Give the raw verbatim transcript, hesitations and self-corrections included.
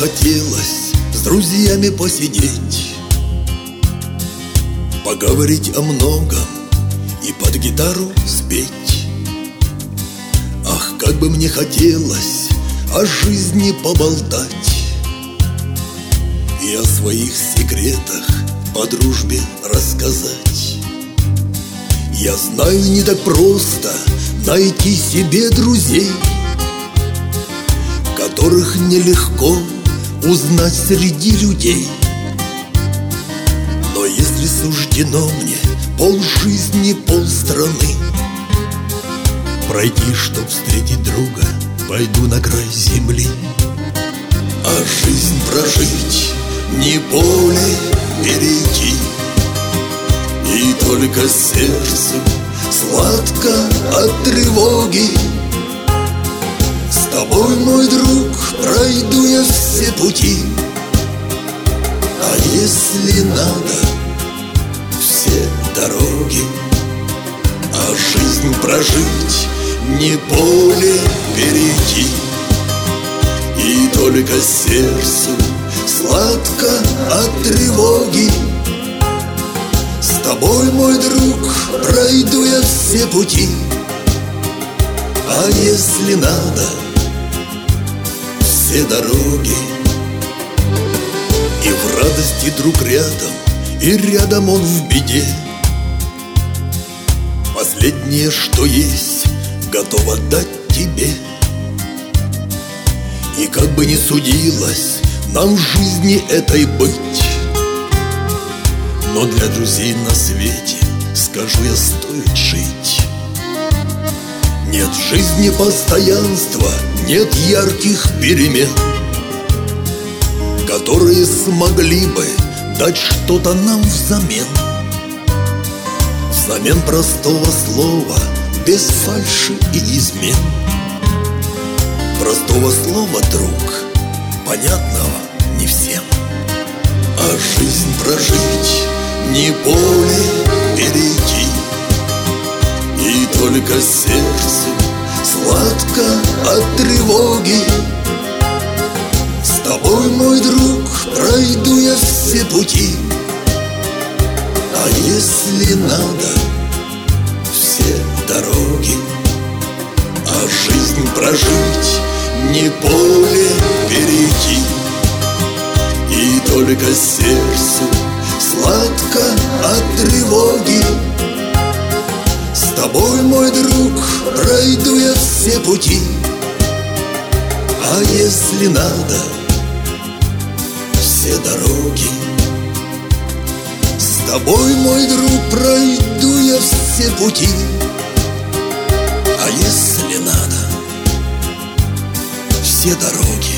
хотелось с друзьями посидеть, поговорить о многом и под гитару спеть. Ах, как бы мне хотелось о жизни поболтать и о своих секретах по дружбе рассказать. Я знаю, не так просто найти себе друзей, которых нелегко узнать среди людей. Но если суждено мне полжизни, полстраны пройти, чтоб встретить друга, пойду на край земли. А жизнь прожить, не поле перейти, и только сердцу сладко от тревоги. С тобой, мой друг, пройду я все пути, а если надо, все дороги. А жизнь прожить, не поле перейти, и только сердцу сладко от тревоги. С тобой, мой друг, пройду я все пути, а если надо, все дороги. И в радости друг рядом, и рядом он в беде. Последнее, что есть, готов отдать тебе. И как бы ни судилось нам в жизни этой быть, но для друзей на свете, скажу я, стоит жить. Нет в жизни постоянства, нет ярких перемен, которые смогли бы дать что-то нам взамен. Взамен простого слова, без фальши и измен. Простого слова, друг, понятного не всем. А жизнь прожить, не поле перейти, и только сердцу сладко от тревоги. С тобой, мой друг, пройду я все пути, а если надо, все дороги. А жизнь прожить, не поле перейти, и только сердцу сладко от тревоги. С тобой, мой друг, пройду я все пути, а если надо, все дороги. С тобой, мой друг, пройду я все пути, а если надо, все дороги.